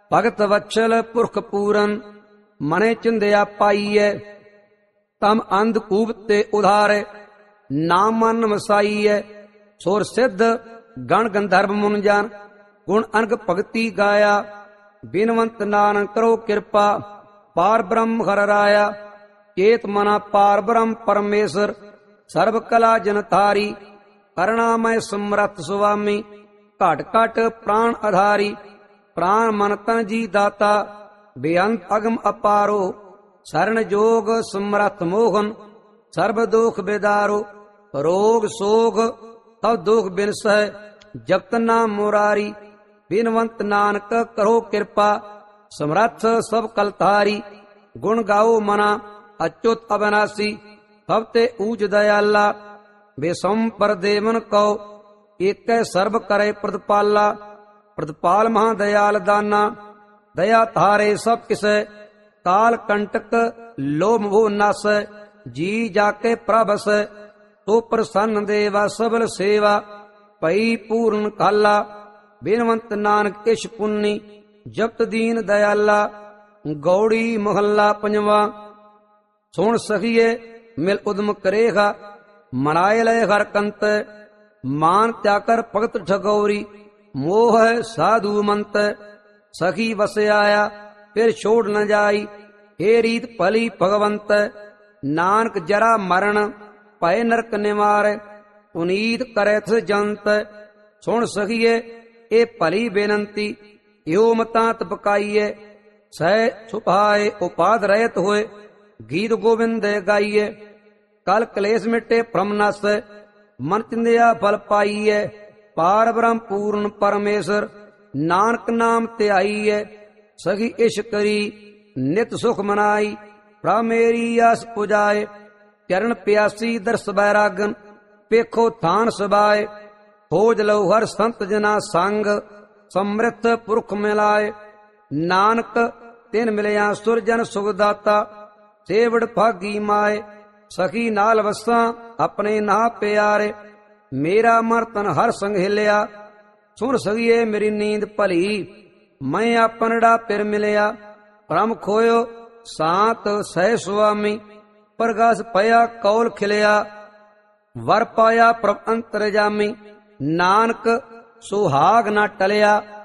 ਭਗਤ ਵਛਲ ਪੁਰਖ ਪੂਰਨ, ਮਨੇ ਚਿੰਦਿਆ ਪਾਈਐ। ਤਮ ਅੰਧਕੂਪ ਤੇ ਉਧਾਰੇ, ਨਾਮ ਮਨ ਵਸਾਈਐ। ਸੁਰ ਸਿੱਧ ਗਣ ਗੰਧਰਵ ਮੁਨ ਜਨ, ਗੁਣ ਅਨਕ ਭਗਤੀ ਗਾਇਆ। ਬਿਨਵੰਤ ਨਾਨਕ ਕਰੋ ਕਿਰਪਾ, ਪਾਰ ਬ੍ਰਹਮ ਹਰਿ ਰਾਇਆ। ਚੇਤ ਮਨਾ ਪਾਰ ਬ੍ਰਹਮ ਪਰਮੇਸ਼ਰ, ਸਰਬ ਕਲਾ ਜਨ ਤਾਰੀ। ਕਰੁਣਾਮੈ ਸਮਰੱਥ ਸੁਆਮੀ, ਘਟ ਘਟ ਪ੍ਰਾਣ ਆਧਾਰੀ। ਪ੍ਰਾਣ ਮਨ ਤਨ ਜੀ ਦਾਤਾ, ਬੇਅੰਤ ਅਗਮ ਅਪਾਰੋ। ਸਰਣ ਜੋਗ ਸਮਰੱਥ ਮੋਹਨ, ਸਰਬ ਦੋਖ ਬੇਦਾਰੋ। ਰੋਗ ਸੋਗ ਤਬ ਦੁਖ ਬਿਨਸੈ, ਜਪਤ ਨਾਮ ਮੁਰਾਰੀ। ਬਿਨਵੰਤ ਨਾਨਕ ਕਰੋ ਕਿਰਪਾ, ਸਮਰੱਥ ਸਭ ਕਲਤਾਰੀ। ਗੁਣ ਗਾਓ ਮਨਾ ਅਚੁੱਤ ਅਬਨਾਸੀ, ਸਭ ਤੇ ਊਜ ਦਇਆਲਾ। ਬੇਸਮ ਪਰਦੇਵਨ ਕਉ, ਏਕੈ ਸਰਬ ਕਰੇ ਪ੍ਰਤਪਾਲਾ। ਪ੍ਰਤਪਾਲ ਮਹਾ ਦਇਆਲ ਦਾਨਾ, ਦਇਆ ਧਾਰੇ ਸਭ ਕਿਸੈ। ਕਾਲ ਕੰਟਕ ਲੋਭ ਮੋਹ ਨਾਸੈ, ਜੀ ਜਾਕੇ ਪ੍ਰਭਸੈ। ਤੋ ਪ੍ਰਸੰਨ ਦੇਵਾ ਸਬਲ ਸੇਵਾ, ਭਈ ਪੂਰਨ ਕਾਲਾ। ਬਿਨਵੰਤ ਨਾਨਕ ਇਸ਼ ਪੁੰਨੀ, ਜਪਤ ਦੀਨ ਦਇਆਲਾ। ਗੌੜੀ ਮਹੱਲਾ ਪੰਜਵਾ। ਸੁਣ ਸਖੀਏ ਮਿਲ ਉਦਮ ਕਰੇਗਾ, ਮਨਾਏ ਲਏ ਹਰ ਕੰਤ। ਮਾਨ ਤਿਆਕਰ ਭਗਤ ਠਗੌਰੀ, ਮੋਹ ਸਾਧੂ ਮੰਤ। ਸਖੀ ਵਸਿਆਇਆ ਫਿਰ ਛੋੜ ਨ ਜਾਈ, ਏ ਰੀਤ ਭਲੀ ਭਗਵੰਤ। ਨਾਨਕ ਜਰਾ ਮਰਨ, ਭਏ ਨਰਕ ਨਿਵਾਰੈ। ਪੁਨੀਤ ਕਰੈਥ ਜੰਤ। ਸੁਣ ਸਖੀਏ ਇਹ ਭਲੀ ਬੇਨੰਤੀ, ਇਉ ਮਤਾਂ ਤਪਕਾਈਏ। ਸਹਿ ਸੁਭਾਏ ਉਪਾਦ ਰਹਿਤ ਹੋਏ, ਗੀਤ ਗੋਬਿੰਦ ਗਾਈਏ। ਕਲ ਕਲੇਸ਼ ਮਿਟੇ ਭ੍ਰਮ ਨਾਸੈ, ਮਨ ਚਿੰਦਿਆ ਫਲ ਪਾਈਐ। ਪਾਰ ਬ੍ਰਹਮ ਪੂਰਨ ਪਰਮੇਸ਼ਰ, ਨਾਨਕ ਨਾਮ ਧਿਆਈਐ। ਸਖੀ ਇਸ਼ ਕਰੀ ਨਿਤ ਸੁਖ ਮਨਾਈ, ਪ੍ਰਭ ਮੇਰੀ ਆਸ ਪੁਜਾਏ। ਚਰਨ ਪਿਆਸੀ ਦਰਸ ਬੈਰਾਗਨ, ਪੇਖੋ ਥਾਨ ਸਬਾਏ। ਖੋਜ ਲਉ ਹਰ ਸੰਤ ਜਨਾ ਸੰਗ, ਸਮ੍ਰਿਤ ਪੁਰਖ ਮਿਲਾਏ। ਨਾਨਕ ਤਿਨ ਮਿਲਿਆ ਸੁਰਜਨ ਸੁਖ ਦਾਤਾ, ਸੇਵੜ ਭਾਗੀ ਮਾਏ। ਸਖੀ ਨਾਲ ਵਸਾਂ ਆਪਣੇ ਨਾ ਪਿਆਰੇ, ਮੇਰਾ ਮਨ ਤਨ ਹਰ ਸੰਗ ਹਿਲਿਆ। ਸੁਣ ਸਖੀਏ ਮੇਰੀ ਨੀਂਦ ਭਲੀ, ਮੈਂ ਆਪਨੜਾ ਪਿਰ ਮਿਲਿਆ। ਭ੍ਰਮ ਖੋਇਓ ਸਾਤ ਸਹਿ ਸੁਆਮੀ, ਪ੍ਰਗਾਸ ਪਿਆ ਕੌਲ ਖਿਲਿਆ। ਵਰ ਪਾਇਆ ਪ੍ਰਭ ਅੰਤਰਜਾਮੀ, ਨਾਨਕ ਸੁਹਾਗ ਨਾ ਟਲਿਆ।